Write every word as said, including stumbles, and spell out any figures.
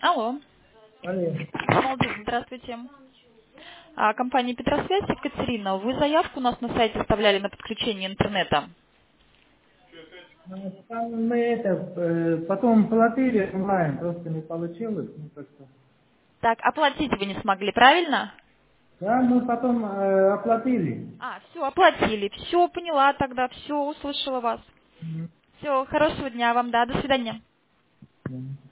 Алло. Алло. Молодец, здравствуйте. А, компания Петросвязь, Екатерина, вы заявку у нас на сайте оставляли на подключение интернета. А, Там мы это, э, потом платили онлайн, просто не получилось. Ну, как-то. Так, оплатить вы не смогли, правильно? Да, мы потом э, оплатили. А, все, оплатили. Все, поняла тогда, все, услышала вас. Мгм. Все, хорошего дня вам, да, до свидания. Мгм.